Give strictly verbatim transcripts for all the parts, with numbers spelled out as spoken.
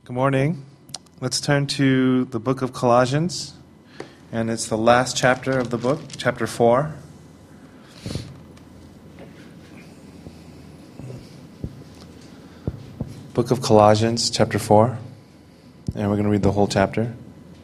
Good morning. Let's turn to the book of Colossians, and it's the last chapter of the book, chapter four. Book of Colossians, chapter four, and we're going to read the whole chapter.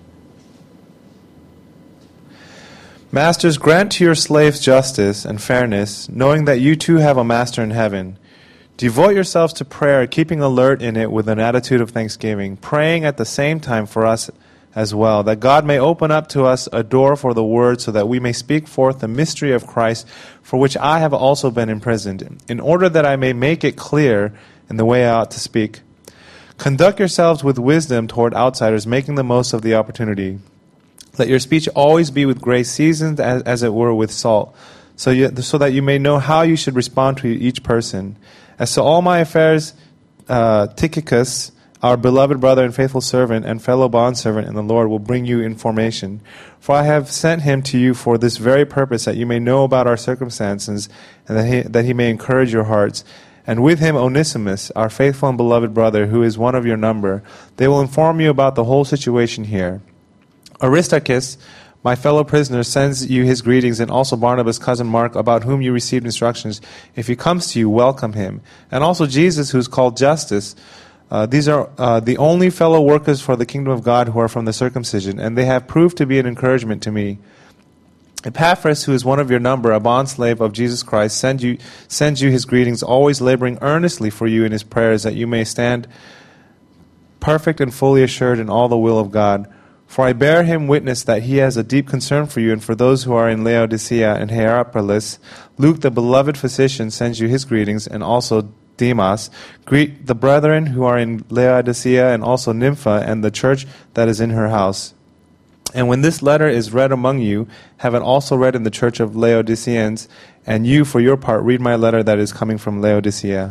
Masters, grant to your slaves justice and fairness, knowing that you too have a master in heaven. Devote yourselves to prayer, keeping alert in it with an attitude of thanksgiving, praying at the same time for us as well, that God may open up to us a door for the word so that we may speak forth the mystery of Christ, for which I have also been imprisoned, in order that I may make it clear in the way I ought to speak. Conduct yourselves with wisdom toward outsiders, making the most of the opportunity. Let your speech always be with grace, seasoned as, as it were with salt, so, you, so that you may know how you should respond to each person. As to all my affairs, uh, Tychicus, our beloved brother and faithful servant and fellow bondservant in the Lord, will bring you information. For I have sent him to you for this very purpose, that you may know about our circumstances, and that he, that he may encourage your hearts. And with him Onesimus, our faithful and beloved brother, who is one of your number. They will inform you about the whole situation here. Aristarchus, my fellow prisoner, sends you his greetings, and also Barnabas' cousin Mark, about whom you received instructions. If he comes to you, welcome him. And also Jesus, who is called Justus. Uh, these are uh, the only fellow workers for the kingdom of God who are from the circumcision, and they have proved to be an encouragement to me. Epaphras, who is one of your number, a bondslave of Jesus Christ, send you, sends you his greetings, always laboring earnestly for you in his prayers, that you may stand perfect and fully assured in all the will of God. For I bear him witness that he has a deep concern for you and for those who are in Laodicea and Hierapolis. Luke, the beloved physician, sends you his greetings, and also Demas. Greet the brethren who are in Laodicea, and also Nympha and the church that is in her house. And when this letter is read among you, have it also read in the church of Laodiceans, and you, for your part, read my letter that is coming from Laodicea.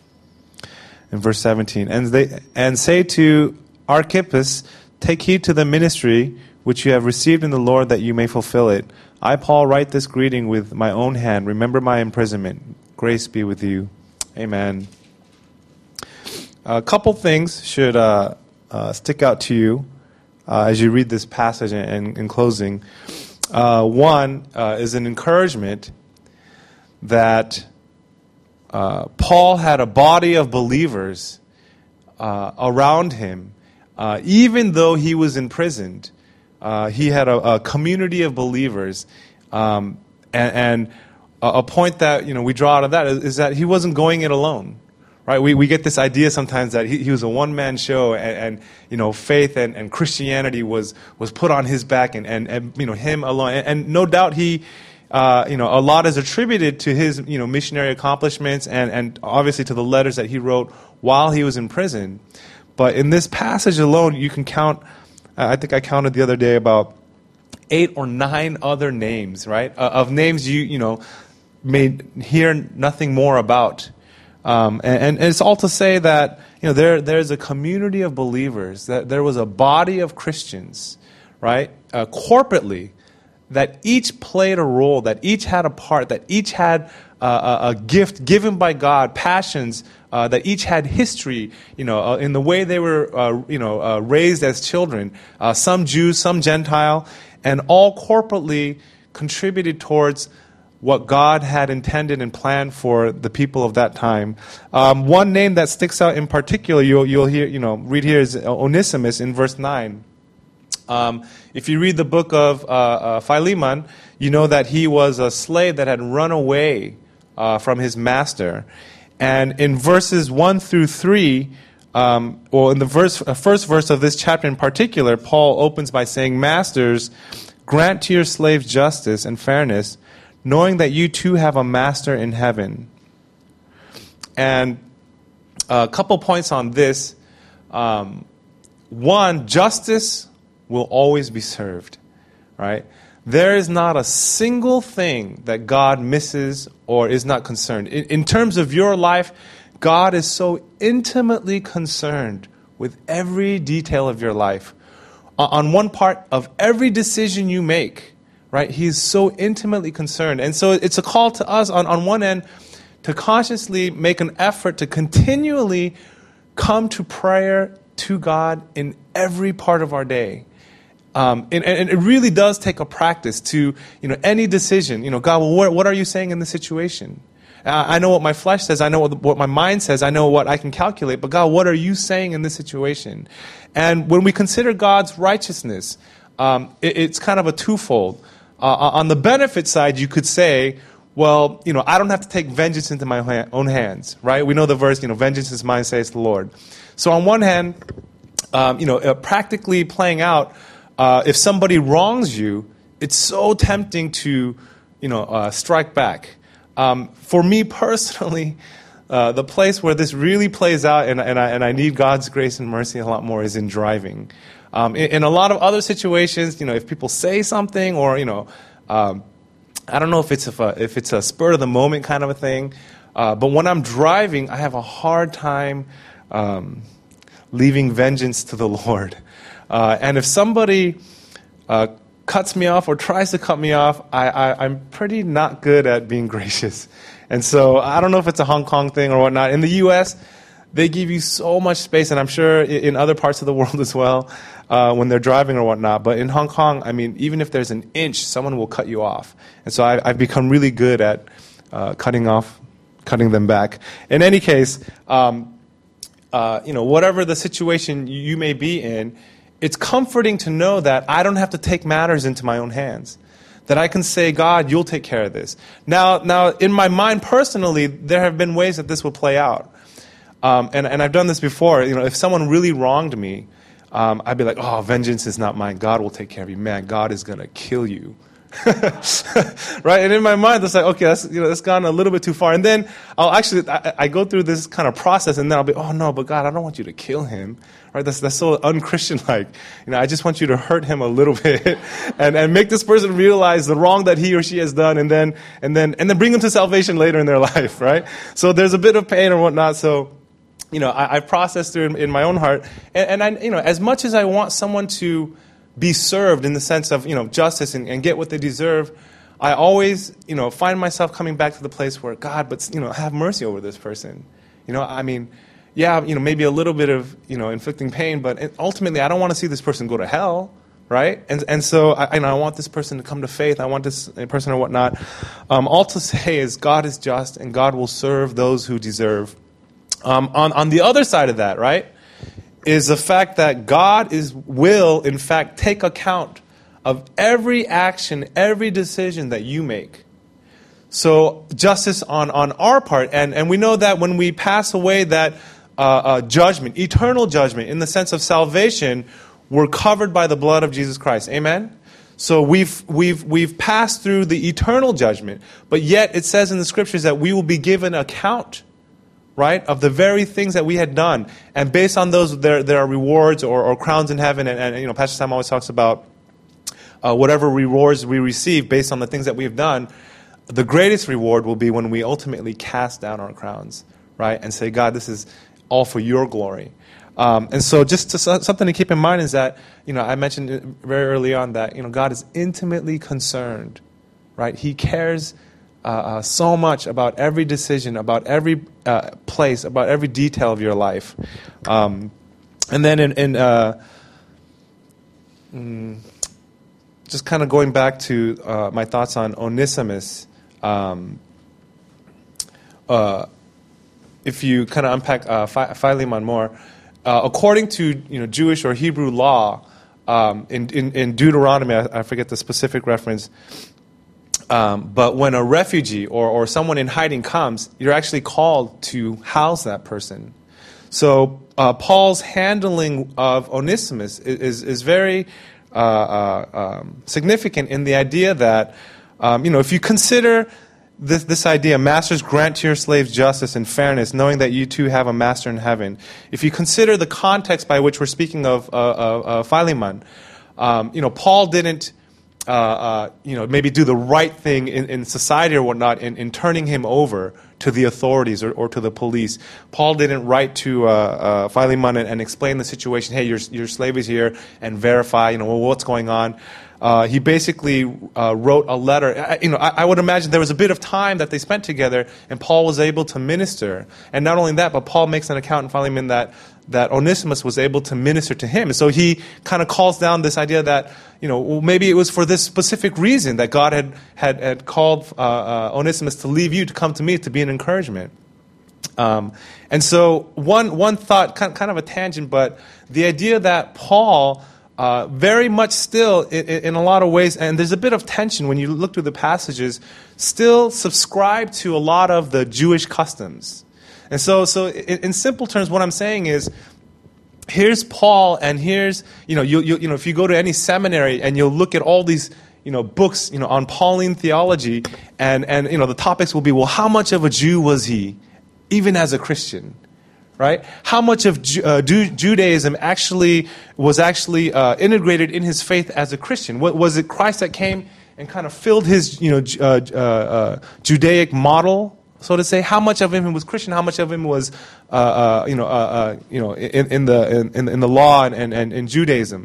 In verse seventeen, and they and say to Archippus, take heed to the ministry which you have received in the Lord, that you may fulfill it. I, Paul, write this greeting with my own hand. Remember my imprisonment. Grace be with you. Amen. A couple things should uh, uh, stick out to you uh, as you read this passage. And in closing, uh, one uh, is an encouragement that uh, Paul had a body of believers uh, around him. Uh, even though he was imprisoned, uh, he had a, a community of believers. Um, and, and a point that you know we draw out of that is, is that he wasn't going it alone. Right? We we get this idea sometimes that he, he was a one-man show, and, and you know faith and, and Christianity was was put on his back, and, and, and you know him alone. And, and no doubt he, uh, you know, a lot is attributed to his you know missionary accomplishments, and, and obviously to the letters that he wrote while he was in prison. But in this passage alone, you can count, I think I counted the other day, about eight or nine other names, right? Uh, of names you, you know, may hear nothing more about. Um, and, and it's all to say that, you know, there there's a community of believers, that there was a body of Christians, right, uh, corporately, that each played a role, that each had a part, that each had uh, a, a gift given by God, passions, Uh, that each had history, you know, uh, in the way they were, uh, you know, uh, raised as children. Uh, some Jews, some Gentile, and all corporately contributed towards what God had intended and planned for the people of that time. Um, one name that sticks out in particular, you'll you'll hear, you know, read here is Onesimus in verse nine. Um, if you read the book of uh, uh, Philemon, you know that he was a slave that had run away uh, from his master. And in verses one through three, um, well, in the verse, uh, first verse of this chapter in particular, Paul opens by saying, Masters, grant to your slaves justice and fairness, knowing that you too have a master in heaven. And a couple points on this. Um, one, justice will always be served, right? There is not a single thing that God misses or is not concerned. In, in terms of your life, God is so intimately concerned with every detail of your life. On one part of every decision you make, right, He's so intimately concerned. And so it's a call to us on, on one end to consciously make an effort to continually come to prayer to God in every part of our day. Um, and, and it really does take a practice to, you know, any decision. You know, God, well, what, what are you saying in this situation? Uh, I know what my flesh says. I know what, the, what my mind says. I know what I can calculate. But God, what are you saying in this situation? And when we consider God's righteousness, um, it, it's kind of a twofold. Uh, on the benefit side, you could say, well, you know, I don't have to take vengeance into my ha- own hands, right? We know the verse, you know, vengeance is mine, says the Lord. So on one hand, um, you know, uh, practically playing out, Uh, if somebody wrongs you, it's so tempting to, you know, uh, strike back. Um, for me personally, uh, the place where this really plays out, and, and, I, and I need God's grace and mercy a lot more, is in driving. Um, in, in a lot of other situations, you know, if people say something, or you know, um, I don't know if it's if, a, if it's a spur of the moment kind of a thing, uh, but when I'm driving, I have a hard time um, leaving vengeance to the Lord. Uh, and if somebody uh, cuts me off or tries to cut me off, I, I, I'm pretty not good at being gracious. And so I don't know if it's a Hong Kong thing or whatnot. In the U S, they give you so much space, and I'm sure in other parts of the world as well, uh, when they're driving or whatnot. But in Hong Kong, I mean, even if there's an inch, someone will cut you off. And so I, I've become really good at uh, cutting off, cutting them back. In any case, um, uh, you know, whatever the situation you may be in, it's comforting to know that I don't have to take matters into my own hands. That I can say, God, you'll take care of this. Now, now in my mind personally, there have been ways that this will play out. Um, and, and I've done this before. You know, if someone really wronged me, um, I'd be like, oh, vengeance is not mine. God will take care of you. Man, God is going to kill you. Right? And in my mind, it's like, okay, that's, you know, that's gone a little bit too far. And then I'll actually, I, I go through this kind of process, and then I'll be, oh no, but God, I don't want you to kill him. Right? That's that's so unchristian-like. You know, I just want you to hurt him a little bit, and, and make this person realize the wrong that he or she has done, and then and then and then bring them to salvation later in their life. Right? So there's a bit of pain or whatnot. So, you know, I, I've processed through in, in my own heart, and, and I, you know, as much as I want someone to be served in the sense of, you know, justice and, and get what they deserve, I always, you know, find myself coming back to the place where, God, but, you know, have mercy over this person. You know, I mean, yeah, you know, maybe a little bit of, you know, inflicting pain, but ultimately I don't want to see this person go to hell, right? And and so I, you know, I want this person to come to faith. I want this person or whatnot. Um, all to say is God is just, and God will serve those who deserve. Um, on, on the other side of that, right, is the fact that God is will, in fact, take account of every action, every decision that you make. So justice on, on our part, and, and we know that when we pass away, that uh, uh, judgment, eternal judgment, in the sense of salvation, we're covered by the blood of Jesus Christ. Amen? So we've we've we've passed through the eternal judgment, but yet it says in the scriptures that we will be given account, right, of the very things that we had done. And based on those, there there are rewards or, or crowns in heaven. And, and you know, Pastor Sam always talks about uh, whatever rewards we receive based on the things that we've done. The greatest reward will be when we ultimately cast down our crowns, right, and say, God, this is all for your glory. Um, and so just to, something to keep in mind is that, you know, I mentioned it very early on that, you know, God is intimately concerned, right? He cares uh, uh, so much about every decision, about every uh, place, about every detail of your life. Um, and then in, in uh, mm, just kind of going back to uh, my thoughts on Onesimus, um, uh, if you kind of unpack uh, Philemon more, Uh, according to, you know, Jewish or Hebrew law, um, in, in, in Deuteronomy, I, I forget the specific reference, um, but when a refugee or, or someone in hiding comes, you're actually called to house that person. So uh, Paul's handling of Onesimus is, is, is very uh, uh, um, significant in the idea that, um, you know, if you consider This, this idea, masters, grant to your slaves justice and fairness, knowing that you too have a master in heaven. If you consider the context by which we're speaking of uh, uh, uh, Philemon, um, you know, Paul didn't, uh, uh, you know, maybe do the right thing in, in society or whatnot in, in turning him over to the authorities or, or to the police. Paul didn't write to uh, uh, Philemon and, and explain the situation. Hey, your your slave is here, and verify, you know, well, what's going on. Uh, he basically uh, wrote a letter. I, you know, I, I would imagine there was a bit of time that they spent together, and Paul was able to minister. And not only that, but Paul makes an account in Philemon that that Onesimus was able to minister to him. And so he kind of calls down this idea that, you know, well, maybe it was for this specific reason that God had, had, had called uh, uh, Onesimus to leave you, to come to me, to be an encouragement. Um, and so one one thought, kind, kind of a tangent, but the idea that Paul uh, very much still, in, in a lot of ways, and there's a bit of tension when you look through the passages, still subscribe to a lot of the Jewish customs. And so, so in, in simple terms, what I'm saying is, here's Paul, and here's, you know, you, you, you know, if you go to any seminary and you'll look at all these, you know, books, you know, on Pauline theology, and, and, you know, the topics will be, well, how much of a Jew was he, even as a Christian, right? How much of Ju- uh, Ju- Judaism actually was actually uh, integrated in his faith as a Christian? What, was it Christ that came and kind of filled his, you know, uh, uh, uh, Judaic model, so to say? How much of him was Christian? How much of him was, uh, uh, you know, uh, uh, you know, in, in the in, in the law and, and, and in Judaism?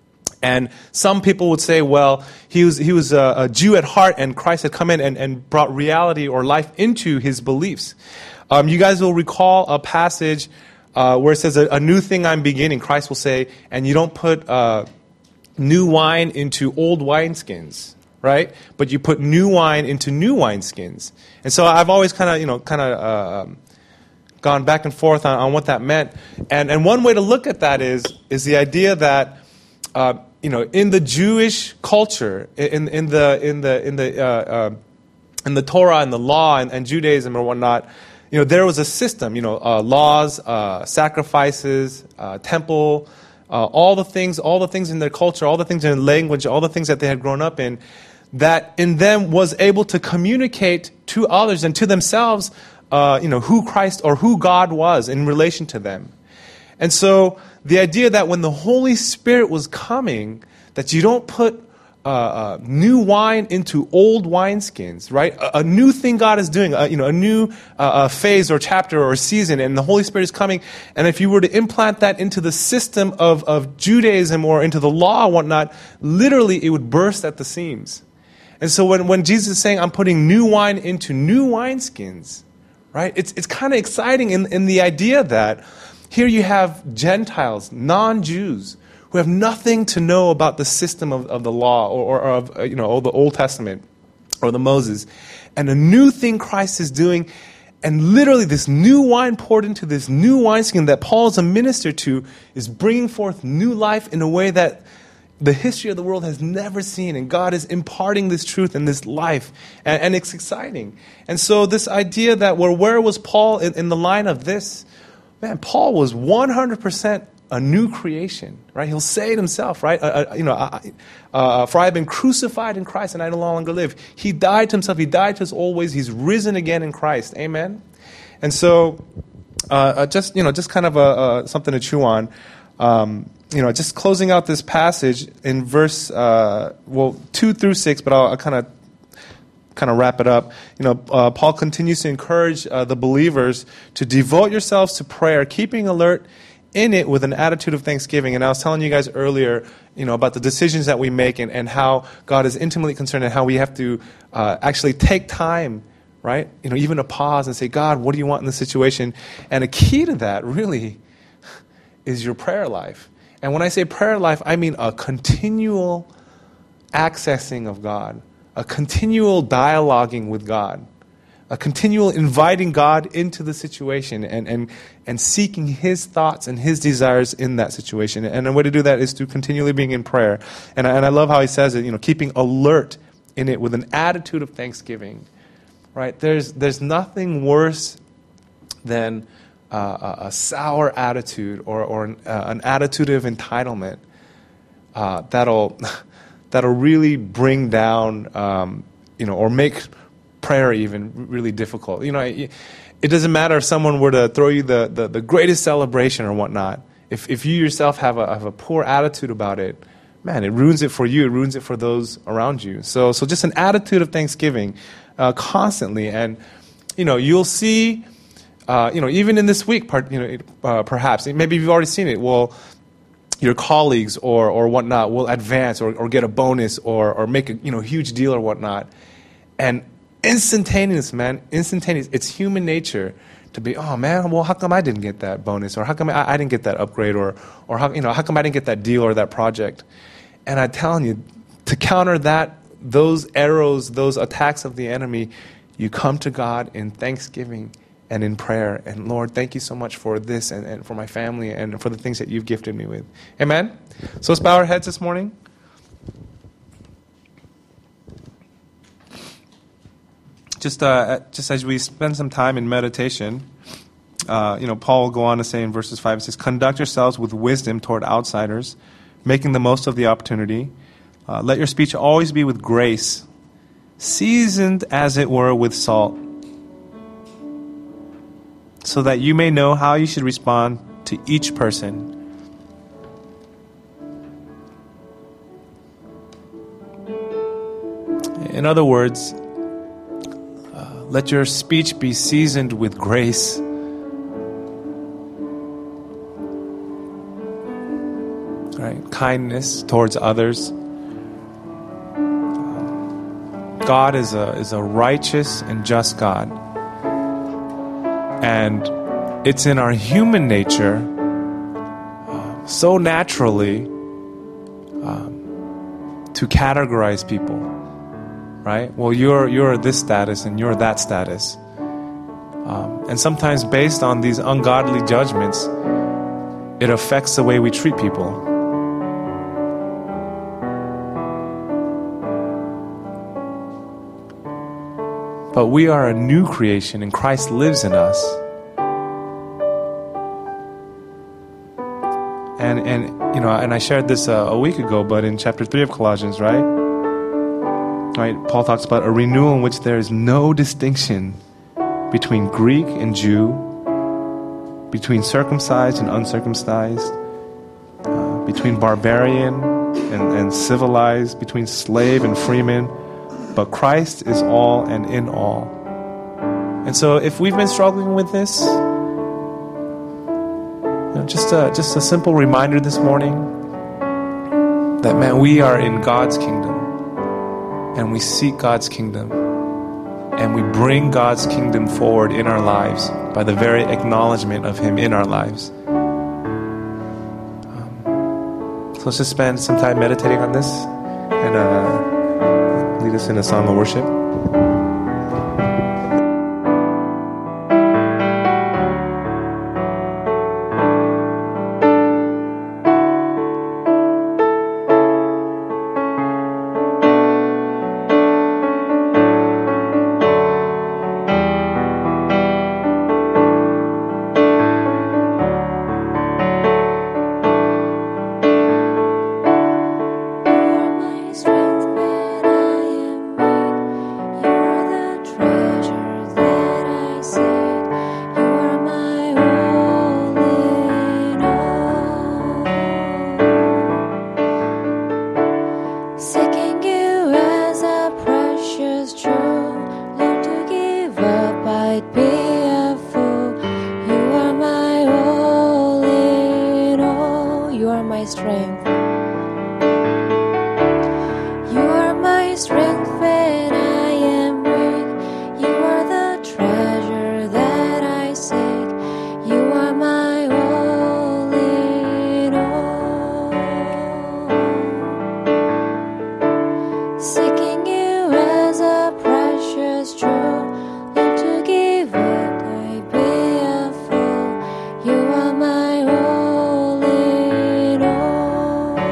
And some people would say, well, he was he was a, a Jew at heart, and Christ had come in and, and brought reality or life into his beliefs. Um, you guys will recall a passage uh, where it says, a, a new thing I'm beginning. Christ will say, and you don't put uh, new wine into old wineskins, right? But you put new wine into new wineskins. And so I've always kind of, you know, kind of uh, um, gone back and forth on, on what that meant. And and one way to look at that is is the idea that, uh, you know, in the Jewish culture, in in the in the in the uh, uh, in the Torah and the law and, and Judaism or whatnot, you know, there was a system, you know, uh, laws, uh, sacrifices, uh, temple, uh, all the things, all the things in their culture, all the things in their language, all the things that they had grown up in, that in them was able to communicate to others and to themselves, uh, you know, who Christ or who God was in relation to them. And so the idea that when the Holy Spirit was coming, that you don't put uh, uh, new wine into old wineskins, right? A, a new thing God is doing, a, you know, a new uh, a phase or chapter or season, and the Holy Spirit is coming. And if you were to implant that into the system of, of Judaism or into the law and whatnot, literally it would burst at the seams. And so when, when Jesus is saying, I'm putting new wine into new wineskins, right? It's it's kind of exciting in, in the idea that here you have Gentiles, non-Jews, who have nothing to know about the system of, of the law or, or of, you know, or the Old Testament or the Moses. And a new thing Christ is doing, and literally this new wine poured into this new wineskin that Paul is a minister to is bringing forth new life in a way that the history of the world has never seen, and God is imparting this truth and this life, and, and it's exciting. And so this idea that, well, where was Paul in, in the line of this? Man, Paul was one hundred percent a new creation, right? He'll say it himself, right? Uh, uh, you know, I, uh, for I have been crucified in Christ, and I no longer live. He died to himself. He died to his old ways. He's risen again in Christ. Amen. And so, uh, uh, just you know, just kind of a, uh, something to chew on. Um, you know, just closing out this passage in verse, uh, well, two through six, but I'll, I'll kind of kind of wrap it up. You know, uh, Paul continues to encourage uh, the believers to devote yourselves to prayer, keeping alert in it with an attitude of thanksgiving. And I was telling you guys earlier, you know, about the decisions that we make and, and how God is intimately concerned and how we have to uh, actually take time, right? You know, even to pause and say, God, what do you want in this situation? And a key to that, really, is your prayer life. And when I say prayer life, I mean a continual accessing of God, a continual dialoguing with God, a continual inviting God into the situation and, and, and seeking His thoughts and His desires in that situation. And the way to do that is to continually being in prayer. And I, and I love how he says it, you know, keeping alert in it with an attitude of thanksgiving, right? There's, there's nothing worse than Uh, a, a sour attitude or, or an, uh, an attitude of entitlement uh, that'll that'll really bring down, um, you know, or make prayer even really difficult. You know, it, it doesn't matter if someone were to throw you the, the, the greatest celebration or whatnot. If if you yourself have a have a poor attitude about it, man, it ruins it for you. It ruins it for those around you. So so just an attitude of thanksgiving uh, constantly, and you know, you'll see. Uh, you know, even in this week, part, you know, uh, perhaps maybe you've already seen it. Well, your colleagues or or whatnot will advance or, or get a bonus or or make a you know huge deal or whatnot, and instantaneous, man, instantaneous. It's human nature to be, oh man, well, how come I didn't get that bonus? Or how come I, I didn't get that upgrade? Or, or how, you know, how come I didn't get that deal or that project? And I'm telling you, to counter that, those arrows, those attacks of the enemy, you come to God in thanksgiving and in prayer. And Lord, thank you so much for this and, and for my family and for the things that you've gifted me with. Amen? So let's bow our heads this morning. Just uh, just as we spend some time in meditation, uh, you know, Paul will go on to say in verses five and six, conduct yourselves with wisdom toward outsiders, making the most of the opportunity. Uh, let your speech always be with grace, seasoned as it were with salt, so that you may know how you should respond to each person. In other words, uh, let your speech be seasoned with grace. Right? Kindness towards others. God is a is a righteous and just God. And it's in our human nature, uh, so naturally, um, to categorize people, right? Well, you're you're this status and you're that status, um, and sometimes based on these ungodly judgments, it affects the way we treat people. But we are a new creation and Christ lives in us. And, and you know, and I shared this uh, a week ago, but in chapter three of Colossians, right? Right, Paul talks about a renewal in which there is no distinction between Greek and Jew, between circumcised and uncircumcised, uh, between barbarian and, and civilized, between slave and freeman. But Christ is all and in all. And so if we've been struggling with this, you know, just a, just a simple reminder this morning that, man, we are in God's kingdom and we seek God's kingdom and we bring God's kingdom forward in our lives by the very acknowledgement of Him in our lives. Um, so let's just spend some time meditating on this and uh, lead us in a song of worship. You are my all in all.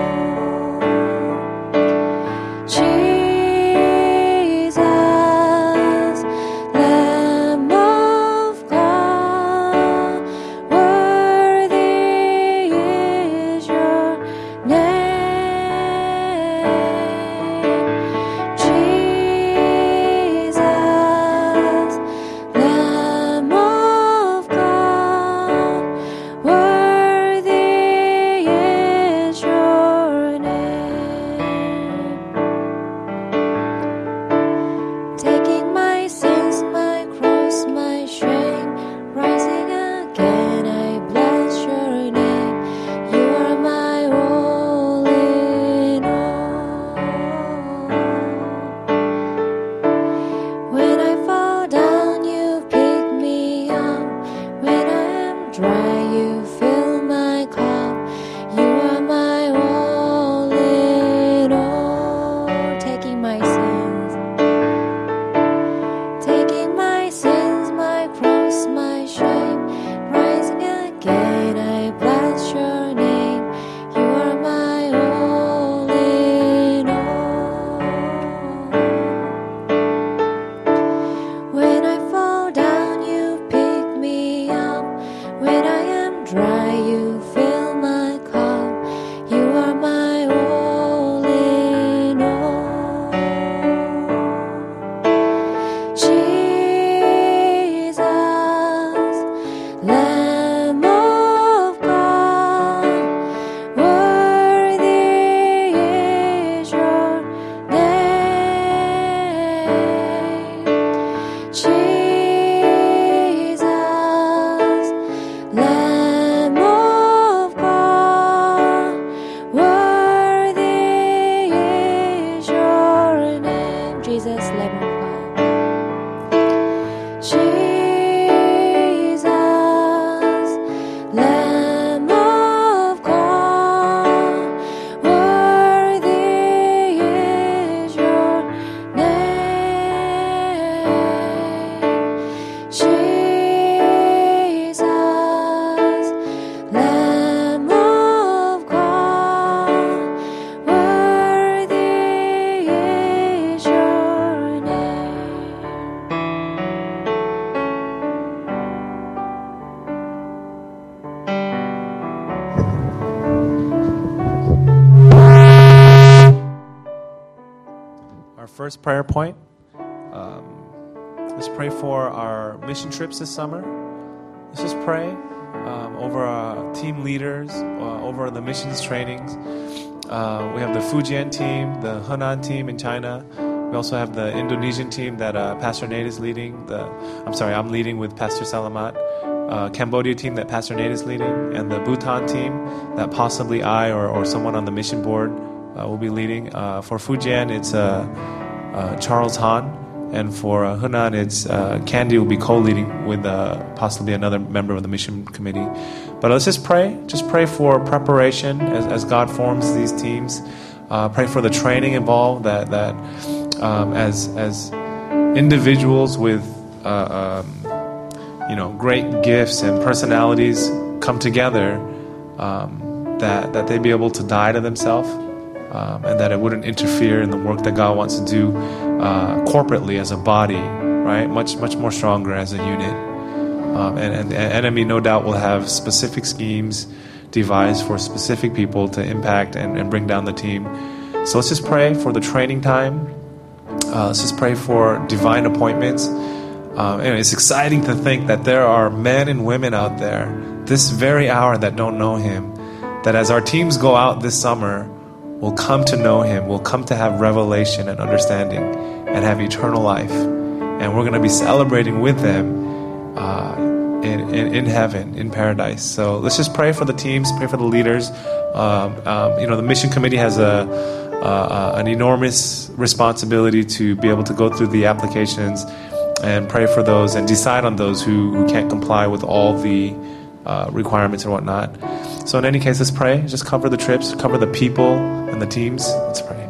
first prayer point. Um, let's pray for our mission trips this summer. Let's just pray um, over our team leaders, uh, over the missions trainings. Uh, we have the Fujian team, the Henan team in China. We also have the Indonesian team that uh, Pastor Nate is leading. The I'm sorry, I'm leading with Pastor Salamat. Uh, Cambodia team that Pastor Nate is leading, and the Bhutan team that possibly I or, or someone on the mission board uh, will be leading. Uh, for Fujian, it's uh, uh, Charles Han, and for uh, Henan, it's uh, Candy will be co-leading with uh, possibly another member of the mission committee. But let's just pray. Just pray for preparation as, as God forms these teams. Uh, pray for the training involved. That that um, as as individuals with uh, um, you know, great gifts and personalities come together, um, that that they be able to die to themselves, um, and that it wouldn't interfere in the work that God wants to do uh, corporately as a body, right? Much much more stronger as a unit. Um, and, and the enemy, no doubt, will have specific schemes devised for specific people to impact and, and bring down the team. So let's just pray for the training time. Uh, let's just pray for divine appointments. Um, anyway, it's exciting to think that there are men and women out there this very hour that don't know Him, that as our teams go out this summer will come to know Him, will come to have revelation and understanding and have eternal life. And we're going to be celebrating with them uh, in, in, in heaven, in paradise. So let's just pray for the teams, pray for the leaders. Um, um, you know, the mission committee has a, uh, an enormous responsibility to be able to go through the applications and pray for those and decide on those who, who can't comply with all the uh, requirements and whatnot. So in any case, let's pray. Just cover the trips, cover the people and the teams. Let's pray.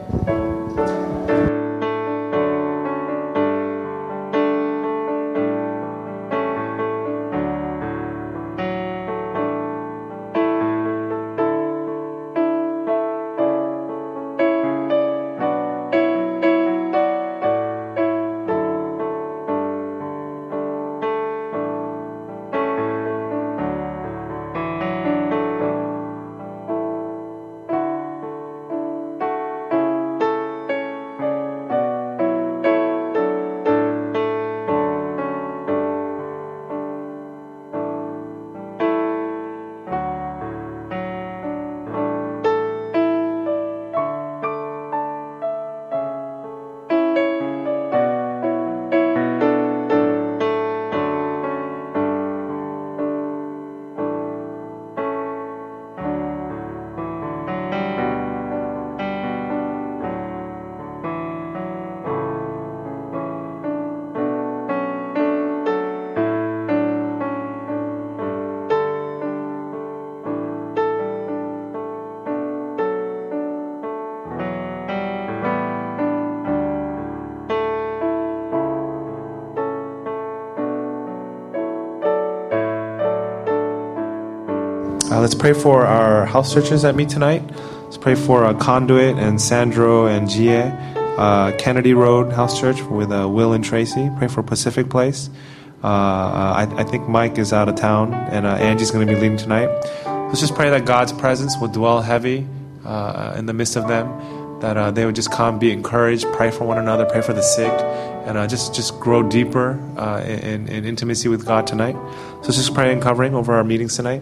Uh, let's pray for our house churches that meet tonight. Let's pray for uh, Conduit and Sandro and Jie. Uh, Kennedy Road House Church with uh, Will and Tracy. Pray for Pacific Place. Uh, I, I think Mike is out of town, and uh, Angie's going to be leading tonight. Let's just pray that God's presence would dwell heavy uh, in the midst of them, that uh, they would just come, be encouraged, pray for one another, pray for the sick, and uh, just, just grow deeper uh, in, in intimacy with God tonight. So let's just pray and covering over our meetings tonight.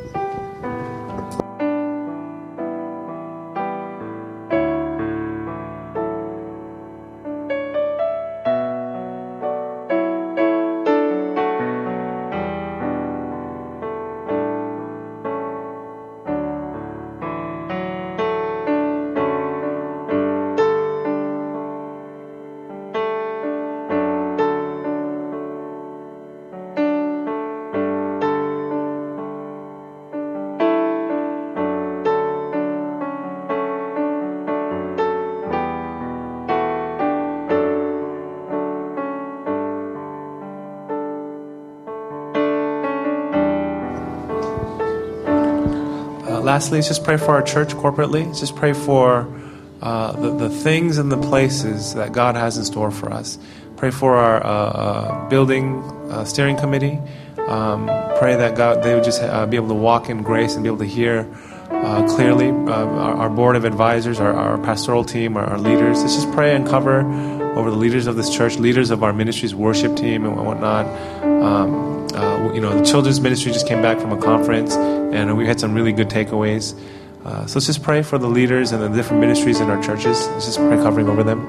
Lastly, let's just pray for our church corporately. Let's just pray for uh, the, the things and the places that God has in store for us. Pray for our uh, uh, building uh, steering committee. Um, pray that God, they would just uh, be able to walk in grace and be able to hear uh, uh, clearly, uh, our, our board of advisors, our, our pastoral team, our, our leaders. Let's just pray and cover over the leaders of this church, leaders of our ministry's worship team and whatnot. Um, uh, you know, the children's ministry just came back from a conference, and we had some really good takeaways. Uh, so let's just pray for the leaders and the different ministries in our churches. Let's just pray covering over them.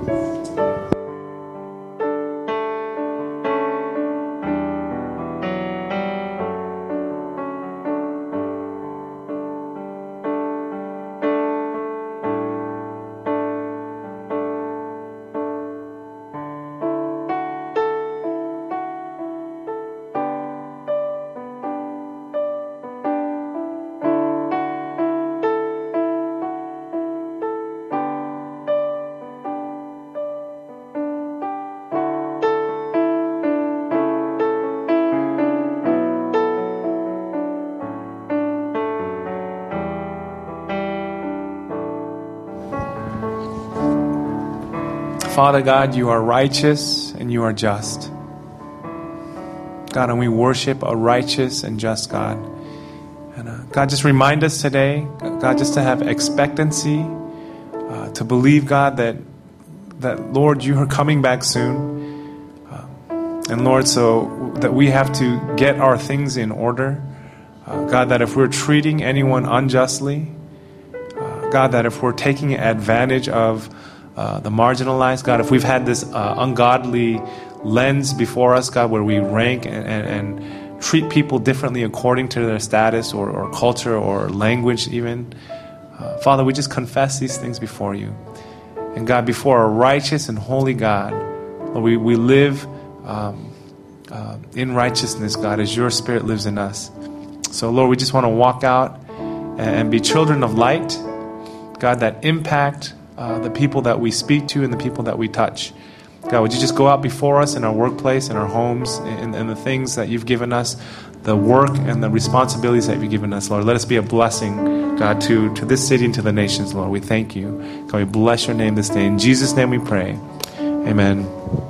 Father God, you are righteous and you are just. God, and we worship a righteous and just God. And uh, God, just remind us today, God, just to have expectancy, uh, to believe, God, that, that, Lord, you are coming back soon. Um, and Lord, so that we have to get our things in order. Uh, God, that if we're treating anyone unjustly, uh, God, that if we're taking advantage of Uh, the marginalized, God, if we've had this uh, ungodly lens before us, God, where we rank and, and, and treat people differently according to their status or, or culture or language even, uh, Father, we just confess these things before you. And God, before a righteous and holy God, Lord, we, we live um, uh, in righteousness, God, as your Spirit lives in us. So, Lord, we just want to walk out and, and be children of light, God, that impact Uh, the people that we speak to and the people that we touch. God, would you just go out before us in our workplace, in our homes, and, and the things that you've given us, the work and the responsibilities that you've given us, Lord. Let us be a blessing, God, to, to this city and to the nations, Lord. We thank you. God, we bless your name this day. In Jesus' name we pray. Amen.